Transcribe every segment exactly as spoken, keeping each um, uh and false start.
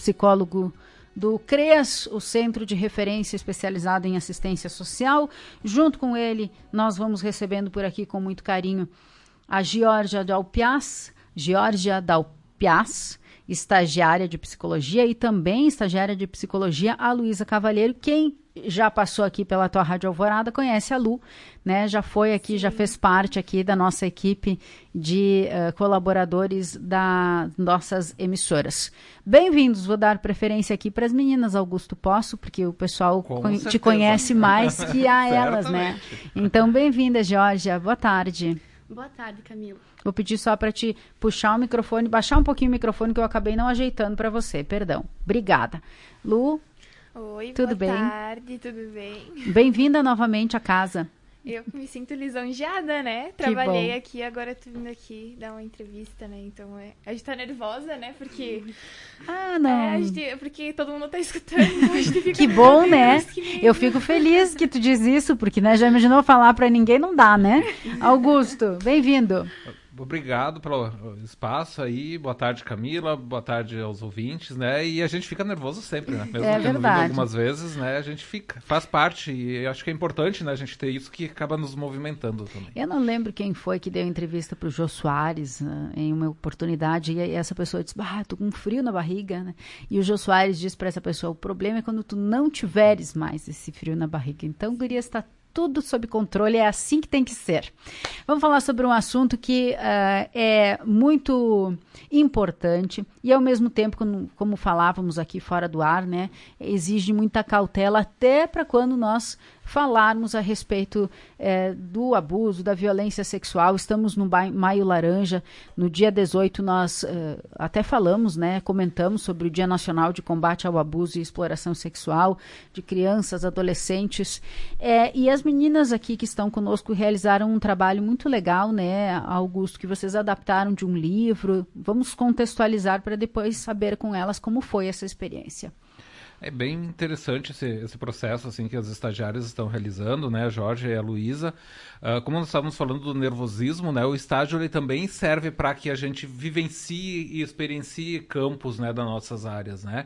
psicólogo do CREAS, o Centro de Referência Especializado em Assistência Social. Junto com ele, nós vamos recebendo por aqui com muito carinho a Georgia Dalpiaz, Georgia Dalpiaz, estagiária de psicologia, e também estagiária de psicologia a Luísa Cavalheiro. Quem já passou aqui pela tua Rádio Alvorada conhece a Lu, né? Já foi aqui, Sim. já fez parte aqui da nossa equipe de uh, colaboradores das nossas emissoras. Bem-vindos, vou dar preferência aqui para as meninas, Augusto, posso? Porque o pessoal con- te conhece mais que a elas, né? Então, bem-vinda, Georgia, boa tarde. Boa tarde, Camila. Vou pedir só para te puxar o microfone, baixar um pouquinho o microfone que eu acabei não ajeitando para você, perdão. Obrigada. Lu? Oi, tudo boa bem? tarde, tudo bem? Bem-vinda novamente à casa. Eu me sinto lisonjeada, né? Trabalhei aqui, agora tô vindo aqui dar uma entrevista, né? Então, é... a gente tá nervosa, né? Porque... Ah, não. É, a gente... Porque todo mundo tá escutando, a gente fica... Que bom, né? Que eu fico feliz que tu diz isso, porque, né, já imaginou falar pra ninguém, não dá, né? Augusto, bem-vindo. Obrigado pelo espaço aí, boa tarde, Camila, boa tarde aos ouvintes, né, e a gente fica nervoso sempre, né, mesmo é tendo vindo algumas vezes, né, a gente fica, faz parte, e eu acho que é importante, né, a gente ter isso que acaba nos movimentando também. Eu não lembro quem foi que deu entrevista pro Jô Soares, uh, em uma oportunidade, e essa pessoa disse, ah, tô com frio na barriga, né, e o Jô Soares disse para essa pessoa, o problema é quando tu não tiveres mais esse frio na barriga, então, guria, está tudo sob controle, é assim que tem que ser. Vamos falar sobre um assunto que uh, é muito importante e, ao mesmo tempo, como, como falávamos aqui fora do ar, né, exige muita cautela até para quando nós falarmos a respeito eh, do abuso, da violência sexual. Estamos no Maio Laranja. No dia dezoito nós eh, até falamos, né, comentamos sobre o Dia Nacional de Combate ao Abuso e Exploração Sexual de crianças, adolescentes. Eh, e as meninas aqui que estão conosco realizaram um trabalho muito legal, né, Augusto, que vocês adaptaram de um livro. Vamos contextualizar para depois saber com elas como foi essa experiência. É bem interessante esse, esse processo assim, que as estagiárias estão realizando, né, a Jorge e a Luísa. Uh, como nós estávamos falando do nervosismo, né, o estágio ele também serve para que a gente vivencie e experiencie campos, né, das nossas áreas. Né?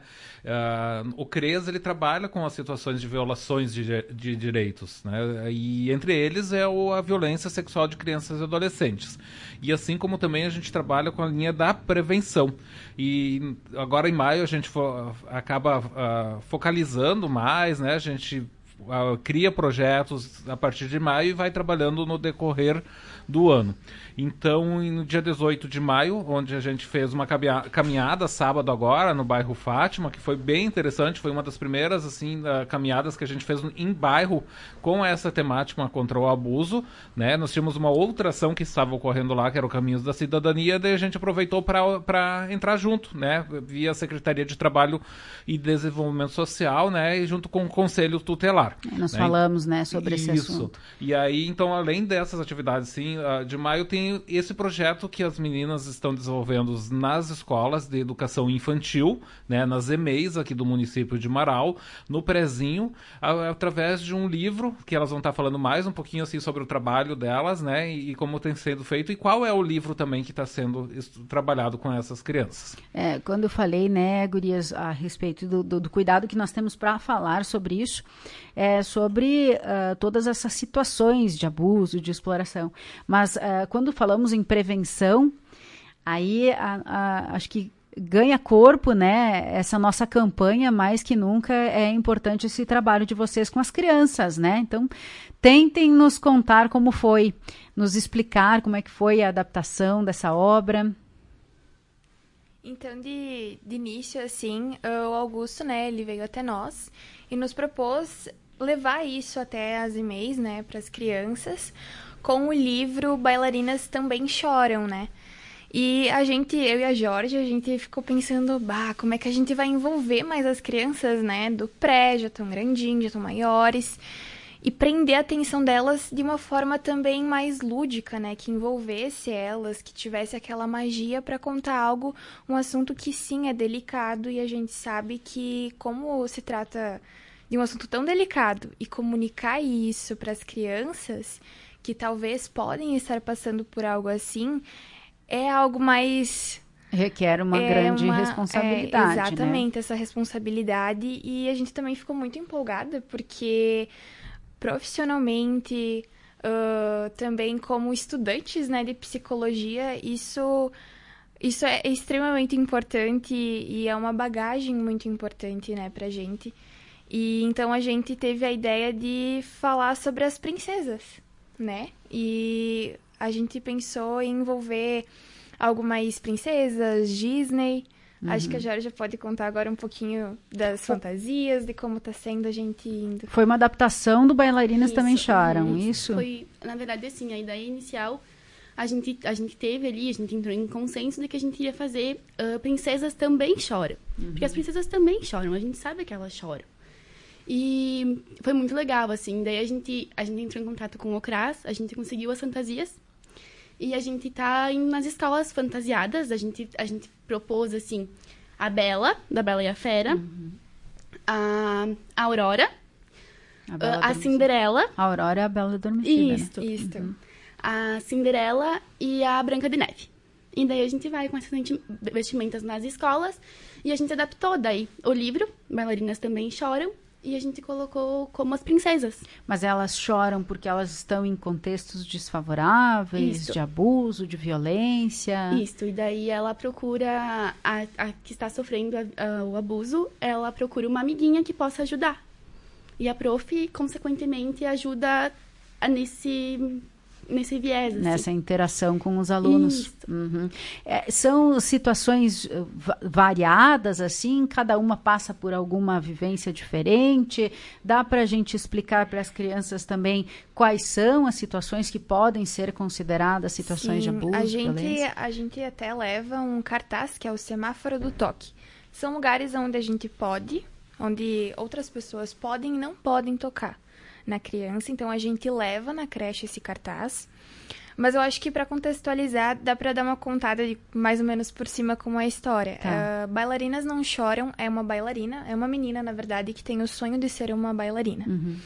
Uh, o CREAS ele trabalha com as situações de violações de, de direitos, né, e entre eles é o, a violência sexual de crianças e adolescentes. E assim como também a gente trabalha com a linha da prevenção. E agora em maio a gente for, acaba... Uh, focalizando mais, né? A gente uh, cria projetos a partir de maio e vai trabalhando no decorrer do ano. Então, no dia dezoito de maio, onde a gente fez uma caminhada sábado agora, no bairro Fátima, que foi bem interessante, foi uma das primeiras assim, caminhadas que a gente fez em bairro com essa temática contra o abuso, né? Nós tínhamos uma outra ação que estava ocorrendo lá, que era o Caminhos da Cidadania, daí a gente aproveitou para entrar junto, né? Via Secretaria de Trabalho e Desenvolvimento Social, né? E junto com o Conselho Tutelar. Nós né? falamos, né, sobre Isso. esse assunto. E aí, então, além dessas atividades, sim, de maio tem esse projeto que as meninas estão desenvolvendo nas escolas de educação infantil, né, nas E M E Is aqui do município de Marau, no Prezinho, a, através de um livro que elas vão estar falando mais um pouquinho assim sobre o trabalho delas, né, e, e como tem sido feito, e qual é o livro também que está sendo trabalhado com essas crianças. É, quando eu falei, né, gurias, a respeito do, do, do cuidado que nós temos para falar sobre isso, é sobre uh, todas essas situações de abuso, de exploração, mas uh, quando falamos em prevenção, aí a, a, acho que ganha corpo, né, essa nossa campanha, mais que nunca é importante esse trabalho de vocês com as crianças, né, então tentem nos contar como foi, nos explicar como é que foi a adaptação dessa obra. Então, de, de início, assim, o Augusto, né, ele veio até nós e nos propôs levar isso até as E M E Is, né, para as crianças, com o livro Bailarinas Também Choram, né? E a gente, eu e a Jorge, a gente ficou pensando, bah, como é que a gente vai envolver mais as crianças, né? Do pré, já tão grandinhos, já tão maiores. E prender a atenção delas de uma forma também mais lúdica, né? Que envolvesse elas, que tivesse aquela magia para contar algo, um assunto que sim é delicado. E a gente sabe que como se trata de um assunto tão delicado e comunicar isso para as crianças que talvez podem estar passando por algo assim, é algo mais... Requer uma é grande uma, responsabilidade, é, exatamente, né? essa responsabilidade. E a gente também ficou muito empolgada, porque profissionalmente, uh, também como estudantes, né, de psicologia, isso, isso é extremamente importante e é uma bagagem muito importante, né, pra gente. E então a gente teve a ideia de falar sobre as princesas, né? E a gente pensou em envolver algo mais princesas, Disney. Uhum. Acho que a Jorge pode contar agora um pouquinho das fantasias, de como tá sendo a gente indo. Foi uma adaptação do Bailarinas Isso, Também Choram, uhum. isso? Foi, na verdade, assim, a ideia inicial, a gente, a gente teve ali, a gente entrou em consenso de que a gente ia fazer uh, Princesas Também Choram. Uhum. Porque as princesas também choram, a gente sabe que elas choram. E foi muito legal, assim, daí a gente, a gente entrou em contato com o CRAS, a gente conseguiu as fantasias, e a gente tá indo nas escolas fantasiadas, a gente, a gente propôs, assim, a Bela, da Bela e a Fera, uhum. a, a Aurora, a, a Cinderela... A Aurora é a Bela Adormecida, Isso, né? isso. Uhum. A Cinderela e a Branca de Neve. E daí a gente vai com essas vestimentas nas escolas, e a gente adaptou daí o livro, Bailarinas Também Choram, e a gente colocou como as princesas. Mas elas choram porque elas estão em contextos desfavoráveis, Isso. de abuso, de violência. Isso, e daí ela procura, a, a que está sofrendo a, a, o abuso, ela procura uma amiguinha que possa ajudar. E a prof, consequentemente, ajuda a, nesse... nesse viés. Assim. Nessa interação com os alunos. Uhum. É, são situações variadas, assim, cada uma passa por alguma vivência diferente. Dá para a gente explicar para as crianças também quais são as situações que podem ser consideradas situações Sim, de abuso, a gente, violência? A gente até leva um cartaz que é o semáforo do toque. São lugares onde a gente pode, onde outras pessoas podem e não podem tocar na criança, então a gente leva na creche esse cartaz, mas eu acho que para contextualizar dá para dar uma contada de mais ou menos por cima como é a história. Tá. Uh, Bailarinas Não Choram é uma bailarina, é uma menina, na verdade, que tem o sonho de ser uma bailarina. Uhum.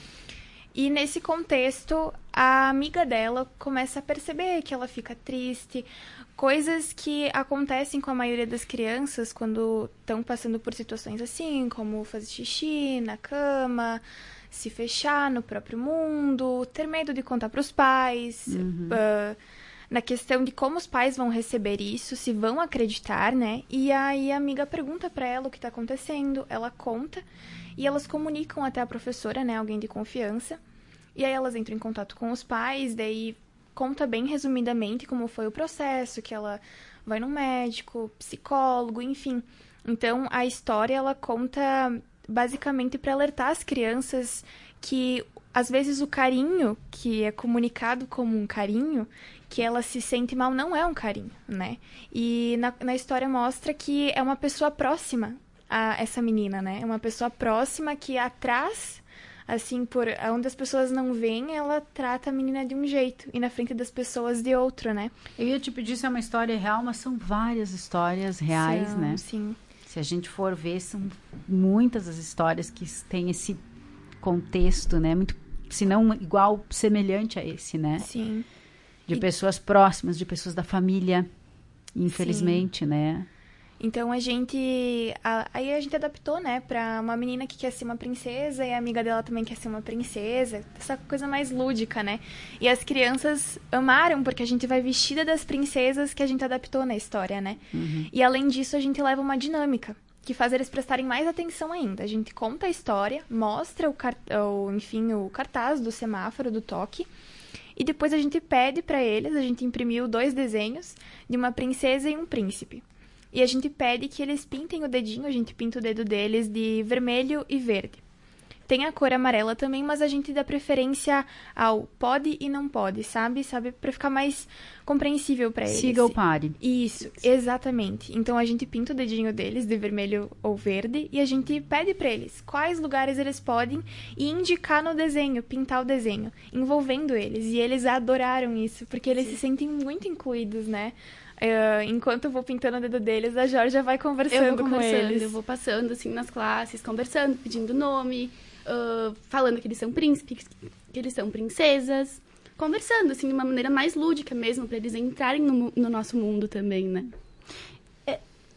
E nesse contexto, a amiga dela começa a perceber que ela fica triste, coisas que acontecem com a maioria das crianças quando estão passando por situações assim, como fazer xixi na cama, se fechar no próprio mundo, ter medo de contar para os pais, uhum. uh, na questão de como os pais vão receber isso, se vão acreditar, né? E aí a amiga pergunta para ela o que está acontecendo, ela conta e elas comunicam até a professora, né? Alguém de confiança. E aí elas entram em contato com os pais, daí conta bem resumidamente como foi o processo, que ela vai no médico, psicólogo, enfim. Então a história ela conta basicamente para alertar as crianças que, às vezes, o carinho que é comunicado como um carinho, que ela se sente mal, não é um carinho, né? E na, na história mostra que é uma pessoa próxima a essa menina, né? É uma pessoa próxima que atrás, assim, por onde as pessoas não veem, ela trata a menina de um jeito e na frente das pessoas de outro, né? Eu ia te pedir se é uma história real, mas são várias histórias reais, são, né? Sim. Se a gente for ver, são muitas as histórias que têm esse contexto, né? Muito, se não igual, semelhante a esse, né? Sim. De e... pessoas próximas, de pessoas da família, infelizmente, Sim. né? Então a gente... A, aí a gente adaptou, né? Pra uma menina que quer ser uma princesa e a amiga dela também quer ser uma princesa. Essa coisa mais lúdica, né? E as crianças amaram, porque a gente vai vestida das princesas que a gente adaptou na história, né? Uhum. E além disso, a gente leva uma dinâmica que faz eles prestarem mais atenção ainda. A gente conta a história, mostra o, car... o, enfim, o cartaz do semáforo, do toque. E depois a gente pede pra eles, a gente imprimiu dois desenhos de uma princesa e um príncipe. E a gente pede que eles pintem o dedinho, a gente pinta o dedo deles de vermelho e verde. Tem a cor amarela também, mas a gente dá preferência ao pode e não pode, sabe? Sabe? Pra ficar mais compreensível pra eles. Siga ou pare. Isso, exatamente. Então a gente pinta o dedinho deles de vermelho ou verde e a gente pede pra eles quais lugares eles podem e indicar no desenho, pintar o desenho, envolvendo eles. E eles adoraram isso, porque eles Sim. se sentem muito incluídos, né? Uh, enquanto eu vou pintando o dedo deles, a Georgia vai conversando, eu vou conversando com eles. Eu vou passando, assim, nas classes, conversando, pedindo nome, uh, falando que eles são príncipes, que eles são princesas. Conversando, assim, de uma maneira mais lúdica mesmo, para eles entrarem no, no nosso mundo também, né? É,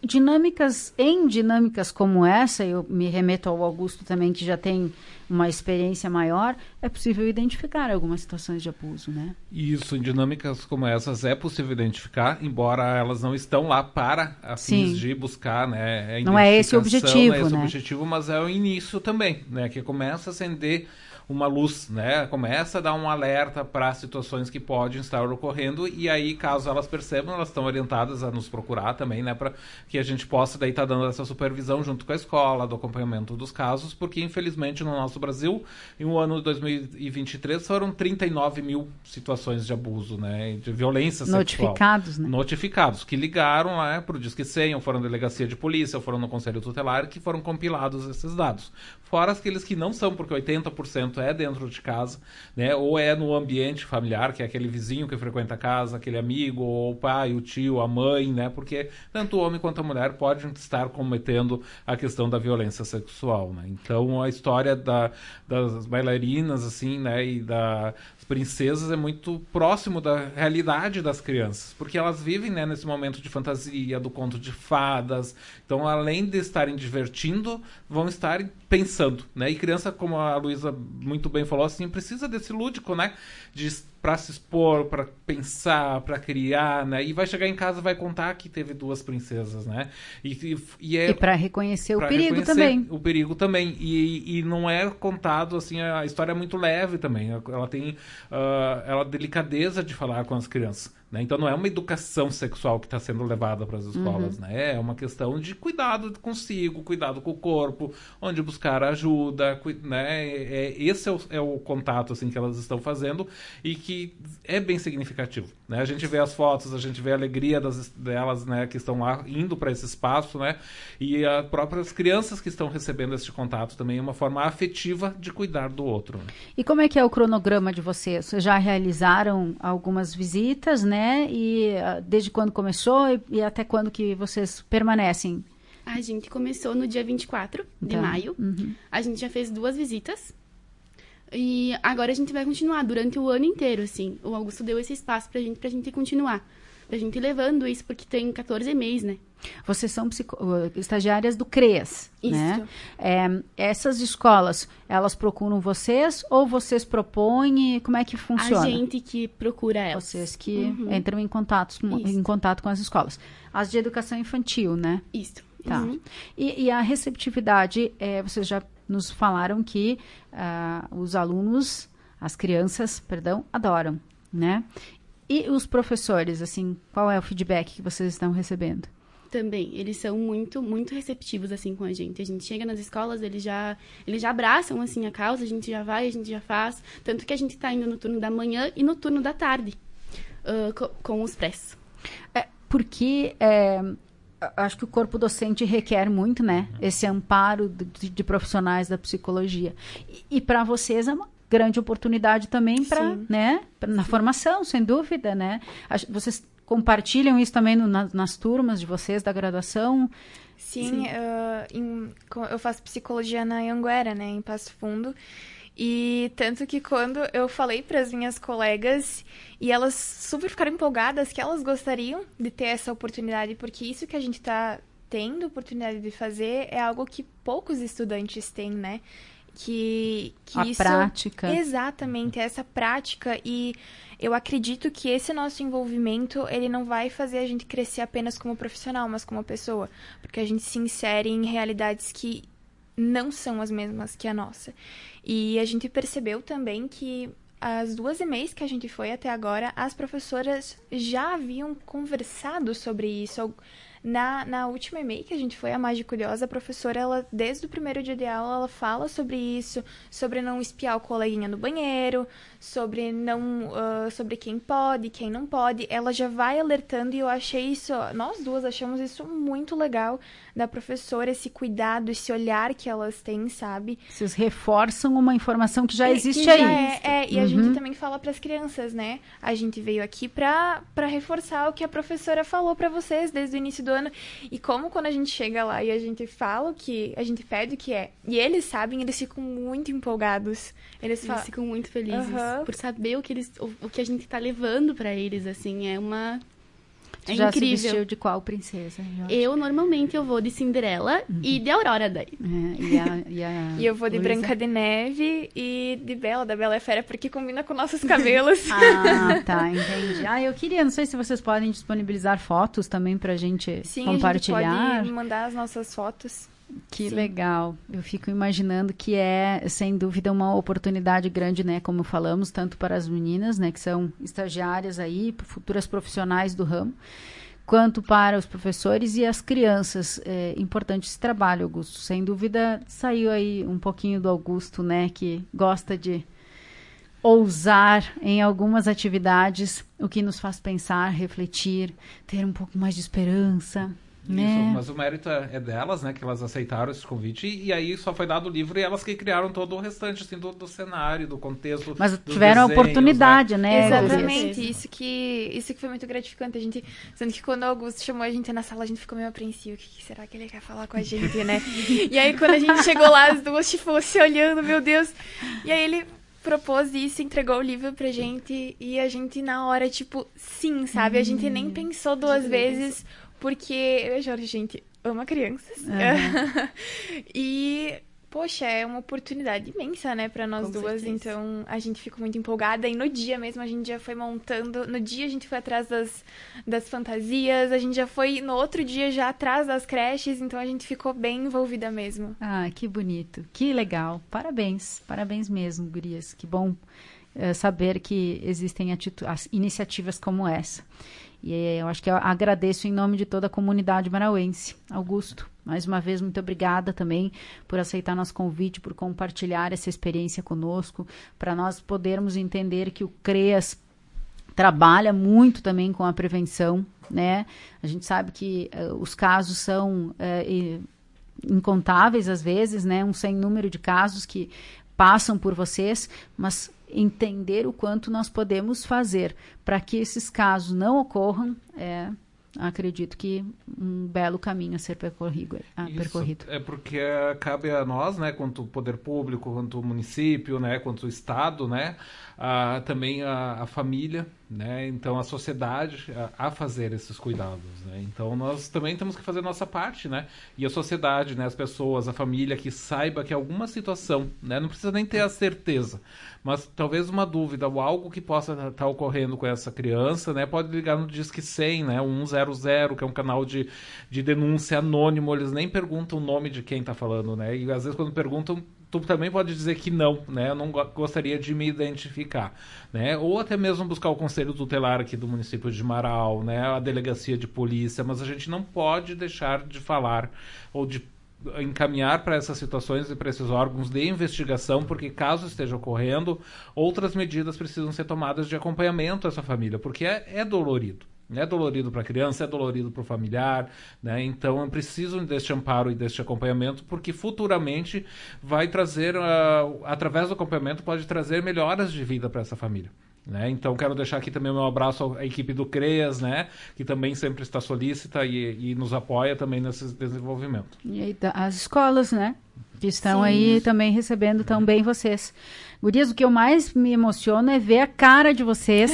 dinâmicas, em dinâmicas como essa, eu me remeto ao Augusto também, que já tem uma experiência maior, é possível identificar algumas situações de abuso, né? Isso, em dinâmicas como essas é possível identificar, embora elas não estão lá para a fins de buscar, né? Não é esse o objetivo, não é esse né? o objetivo, mas é o início também, né? Que começa a acender uma luz, né? Começa a dar um alerta para situações que podem estar ocorrendo, e aí, caso elas percebam, elas estão orientadas a nos procurar também, né? Para que a gente possa daí estar dando essa supervisão junto com a escola, do acompanhamento dos casos, porque infelizmente no nosso Brasil, em um ano de dois mil e vinte e três, foram trinta e nove mil situações de abuso, né? De violência sexual. Notificados, né? Notificados, que ligaram lá para o Disque cem, ou foram na delegacia de polícia, ou foram no Conselho Tutelar, que foram compilados esses dados. Fora aqueles que não são, porque oitenta por cento é dentro de casa, né? Ou é no ambiente familiar, que é aquele vizinho que frequenta a casa, aquele amigo, ou o pai, o tio, a mãe, né? Porque tanto o homem quanto a mulher podem estar cometendo a questão da violência sexual, né? Então, a história da, das bailarinas, assim, né? E das princesas é muito próximo da realidade das crianças, porque elas vivem, né, nesse momento de fantasia, do conto de fadas. Então, além de estarem divertindo, vão estar pensando, né? E criança, como a Luísa muito bem falou, assim, precisa desse lúdico, né? De para se expor, para pensar, para criar, né? E vai chegar em casa e vai contar que teve duas princesas, né? E, e, e, é, e para reconhecer pra o perigo reconhecer também. O perigo também. E, e não é contado, assim, a história é muito leve também. Ela tem uh, ela delicadeza de falar com as crianças, né? Então não é uma educação sexual que está sendo levada para as escolas, uhum. né? É uma questão de cuidado consigo, cuidado com o corpo, onde buscar ajuda, né? É, esse é o, é o contato, assim, que elas estão fazendo, e que é bem significativo, né? A gente vê as fotos, a gente vê a alegria das, delas, né, que estão lá indo para esse espaço, né? E as próprias crianças que estão recebendo esse contato também é uma forma afetiva de cuidar do outro. E como é que é o cronograma de vocês? Vocês já realizaram algumas visitas, né? E uh, desde quando começou e, e até quando que vocês permanecem? A gente começou no dia vinte e quatro de maio. Uhum. A gente já fez duas visitas. E agora a gente vai continuar durante o ano inteiro, assim. O Augusto deu esse espaço pra gente, pra gente continuar. Pra gente ir levando isso, porque tem quatorze meses, né? Vocês são psico... estagiárias do CREAS, isso. Né? É, essas escolas, elas procuram vocês ou vocês propõem? Como é que funciona? A gente que procura elas. Vocês que uhum. entram em contato, em contato com as escolas. As de educação infantil, né? Isso. Tá. Uhum. E, e a receptividade, é, vocês já nos falaram que uh, os alunos, as crianças, perdão, adoram, né? E os professores, assim, qual é o feedback que vocês estão recebendo? Também, eles são muito, muito receptivos, assim, com a gente. A gente chega nas escolas, eles já, eles já abraçam, assim, a causa, a gente já vai, a gente já faz. Tanto que a gente tá indo no turno da manhã e no turno da tarde, uh, com, com os prés. É, porque... É... acho que o corpo docente requer muito, né? Esse amparo de, de profissionais da psicologia. E, e para vocês é uma grande oportunidade também para, né? Pra, na Sim. formação, sem dúvida, né? Vocês compartilham isso também no, na, nas turmas de vocês da graduação? Sim, Sim. Uh, em, eu faço psicologia na Anhanguera, né? Em Passo Fundo. E tanto que quando eu falei para as minhas colegas, e elas super ficaram empolgadas que elas gostariam de ter essa oportunidade, porque isso que a gente está tendo oportunidade de fazer é algo que poucos estudantes têm, né? Que, que a isso... prática. Exatamente, essa prática. E eu acredito que esse nosso envolvimento, ele não vai fazer a gente crescer apenas como profissional, mas como pessoa. Porque a gente se insere em realidades que não são as mesmas que a nossa. E a gente percebeu também que as duas E M E's que a gente foi até agora, as professoras já haviam conversado sobre isso. Na, na última E M E que a gente foi, a Mais de Curiosa, a professora, ela, desde o primeiro dia de aula, ela fala sobre isso, sobre não espiar o coleguinha no banheiro, sobre não, uh, sobre quem pode, quem não pode. Ela já vai alertando e eu achei isso, nós duas achamos isso muito legal da professora, esse cuidado, esse olhar que elas têm, sabe? Vocês reforçam uma informação que já é, existe que já aí. É, é, e uhum. a gente também fala para as crianças, né? A gente veio aqui para para reforçar o que a professora falou para vocês desde o início do ano. E como quando a gente chega lá e a gente fala o que a gente pede o que é, e eles sabem, eles ficam muito empolgados. Eles, eles falam... ficam muito felizes uhum. por saber o que eles, o, o que a gente tá levando para eles, assim, é uma Tu É já incrível. se vestiu de qual princesa, Jorge? Eu, normalmente, eu vou de Cinderela Uhum. e de Aurora daí. É, e, a, e, a E eu vou de Luísa? Branca de Neve e de Bela, da Bela e a Fera, porque combina com nossos cabelos. Ah, tá, entendi. Ah, eu queria, não sei se vocês podem disponibilizar fotos também pra gente Sim, compartilhar. a gente pode mandar as nossas fotos. Que Sim. legal. Eu fico imaginando que é, sem dúvida, uma oportunidade grande, né? Como falamos, tanto para as meninas, né? Que são estagiárias aí, futuras profissionais do ramo, quanto para os professores e as crianças. É importante esse trabalho, Augusto. Sem dúvida, saiu aí um pouquinho do Augusto, né? Que gosta de ousar em algumas atividades, o que nos faz pensar, refletir, ter um pouco mais de esperança. Isso, Né? mas o mérito é é delas, né, que elas aceitaram esse convite e, e aí só foi dado o livro e elas que criaram todo o restante, assim, do, do cenário, do contexto. Mas dos tiveram a desenhos, oportunidade, né? Exatamente, Gurias? isso que, isso que foi muito gratificante. A gente, sendo que quando o Augusto chamou a gente na sala, a gente ficou meio apreensivo. O que, que será que ele quer falar com a gente, né? E aí, quando a gente chegou lá, as duas, tipo, se olhando, meu Deus. E aí ele propôs isso, entregou o livro pra gente e a gente, na hora, tipo, sim, sabe? A gente nem pensou duas vezes, porque eu e a Jorge, gente, ama crianças. Aham. E, poxa, é uma oportunidade imensa, né, pra nós Com duas. certeza. Então, a gente ficou muito empolgada. E no dia mesmo, a gente já foi montando. No dia, a gente foi atrás das, das fantasias. A gente já foi, no outro dia, já atrás das creches. Então, a gente ficou bem envolvida mesmo. Ah, que bonito, que legal. Parabéns, parabéns mesmo, gurias. Que bom eh, saber que existem atitu- as iniciativas como essa. E eh, eu acho que eu agradeço em nome de toda a comunidade marauense. Augusto, mais uma vez, muito obrigada também por aceitar nosso convite, por compartilhar essa experiência conosco, para nós podermos entender que o CREAS trabalha muito também com a prevenção, né? A gente sabe que uh, os casos são uh, e, incontáveis às vezes, né? Um sem número de casos que passam por vocês, mas entender o quanto nós podemos fazer para que esses casos não ocorram é, acredito que um belo caminho a ser percorrido. A Isso, percorrido. é porque cabe a nós, né, quanto poder público, quanto município, né, quanto estado, né, a, também a, a família, né, então a sociedade a, a fazer esses cuidados, né, então nós também temos que fazer nossa parte, né, e a sociedade, né, as pessoas, a família que saiba que alguma situação, né, não precisa nem ter a certeza, mas talvez uma dúvida ou algo que possa estar tá ocorrendo com essa criança, né, pode ligar no Disque cem, né, um zero zero, que é um canal de, de denúncia anônimo, eles nem perguntam o nome de quem está falando, né, e às vezes quando perguntam, tu também pode dizer que não, né, eu não gostaria de me identificar, né, ou até mesmo buscar o conselho tutelar aqui do município de Marau, né, a delegacia de polícia, mas a gente não pode deixar de falar ou de encaminhar para essas situações e para esses órgãos de investigação, porque caso esteja ocorrendo, outras medidas precisam ser tomadas de acompanhamento a essa família, porque é, é dolorido. É dolorido para a criança, é dolorido para o familiar, né? Então é preciso deste amparo e deste acompanhamento, porque futuramente vai trazer, uh, através do acompanhamento, pode trazer melhoras de vida para essa família. Né? Então quero deixar aqui também o meu abraço à equipe do CREAS, né? Que também sempre está solícita e, e nos apoia também nesse desenvolvimento. E aí, as escolas, né? Que estão Sim. aí também recebendo também vocês. Gurias, o que eu mais me emociono é ver a cara de vocês.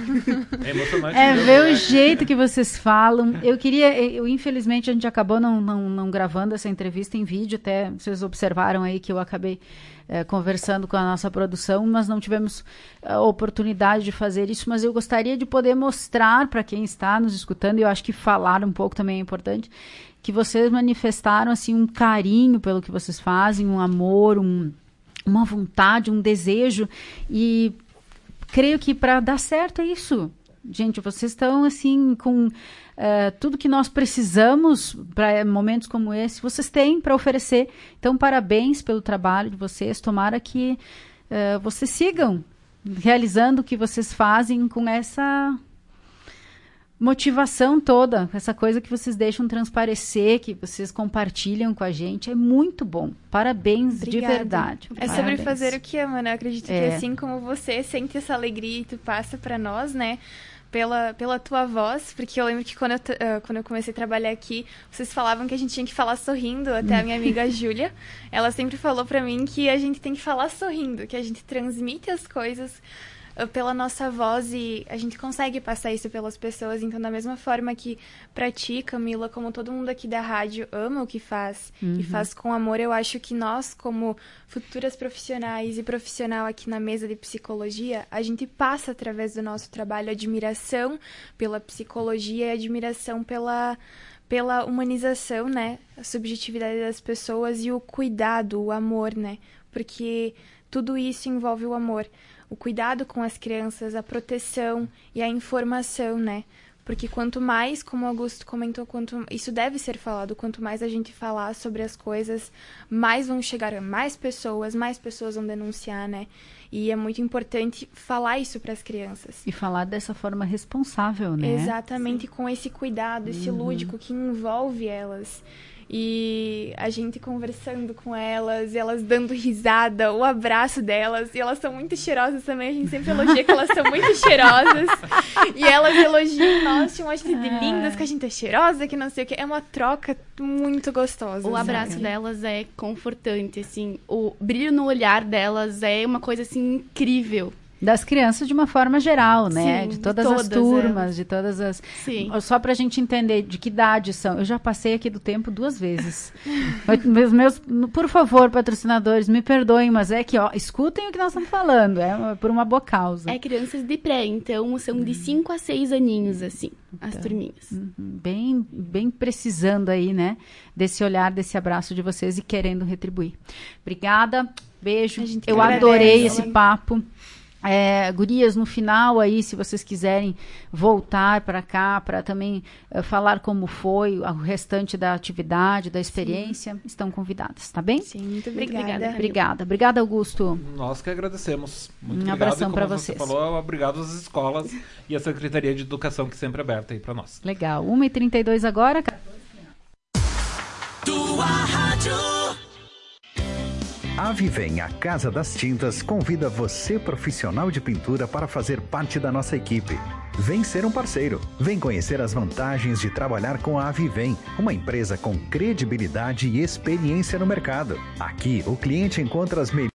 É emocionante. É mesmo, ver o né? jeito que vocês falam. Eu queria, eu, infelizmente, a gente acabou não, não, não gravando essa entrevista em vídeo, até vocês observaram aí que eu acabei é, conversando com a nossa produção, mas não tivemos a oportunidade de fazer isso, mas eu gostaria de poder mostrar para quem está nos escutando, e eu acho que falar um pouco também é importante, que vocês manifestaram assim um carinho pelo que vocês fazem, um amor, um, uma vontade, um desejo, e creio que para dar certo é isso. Gente, vocês estão assim com uh, tudo que nós precisamos para momentos como esse, vocês têm para oferecer. Então, parabéns pelo trabalho de vocês. Tomara que uh, vocês sigam realizando o que vocês fazem com essa motivação toda, essa coisa que vocês deixam transparecer, que vocês compartilham com a gente. É muito bom. Parabéns de Obrigada. verdade. É sobre Parabéns. fazer o que ama, né? Eu acredito É. que assim como você sente essa alegria e tu passa pra nós, né? Pela, pela tua voz, porque eu lembro que quando eu, t- uh, quando eu comecei a trabalhar aqui, vocês falavam que a gente tinha que falar sorrindo, até a minha amiga Júlia, ela sempre falou pra mim que a gente tem que falar sorrindo, que a gente transmite as coisas pela nossa voz e a gente consegue passar isso pelas pessoas. Então, da mesma forma que pra ti, Camila, como todo mundo aqui da rádio ama o que faz uhum. e faz com amor, eu acho que nós, como futuras profissionais e profissional aqui na mesa de psicologia, a gente passa através do nosso trabalho admiração pela psicologia e admiração pela, pela humanização, né? A subjetividade das pessoas e o cuidado, o amor, né? Porque tudo isso envolve o amor. O cuidado com as crianças, a proteção e a informação, né? Porque quanto mais, como o Augusto comentou, quanto isso deve ser falado, quanto mais a gente falar sobre as coisas, mais vão chegar a mais pessoas, mais pessoas vão denunciar, né? E é muito importante falar isso para as crianças. E falar dessa forma responsável, né? Exatamente, Sim. com esse cuidado, esse uhum. lúdico que envolve elas. E a gente conversando com elas, e elas dando risada, o abraço delas, e elas são muito cheirosas também, a gente sempre elogia que elas são muito cheirosas, e elas elogiam, nossa, eu acho de lindas, que a gente é cheirosa, que não sei o que, é uma troca muito gostosa. O abraço sabe? delas é confortante, assim, o brilho no olhar delas é uma coisa, assim, incrível. Das crianças de uma forma geral, né? Sim, de todas, de todas as turmas, elas. de todas as... Sim. Só pra gente entender de que idade são. Eu já passei aqui do tempo duas vezes. meus, meus, por favor, patrocinadores, me perdoem, mas é que, ó, escutem o que nós estamos falando. É por uma boa causa. É crianças de pré, então são de cinco a seis aninhos, assim, então, as turminhas. Bem, bem precisando aí, né? Desse olhar, desse abraço de vocês e querendo retribuir. Obrigada, beijo. Eu adorei esse papo. É, gurias, no final aí, se vocês quiserem voltar para cá, para também uh, falar como foi o restante da atividade, da experiência, Sim. estão convidadas, tá bem? Sim, muito obrigada. Muito obrigada, obrigada. Obrigada, Augusto. Nós que agradecemos. Muito um obrigado. abração para vocês. Você falou, obrigado às escolas e à Secretaria de Educação, que sempre é aberta aí para nós. Legal. uma e trinta e dois agora. Tua rádio. A Vivem, a Casa das Tintas, convida você, profissional de pintura, para fazer parte da nossa equipe. Vem ser um parceiro. Vem conhecer as vantagens de trabalhar com a Vivem, uma empresa com credibilidade e experiência no mercado. Aqui, o cliente encontra as melhores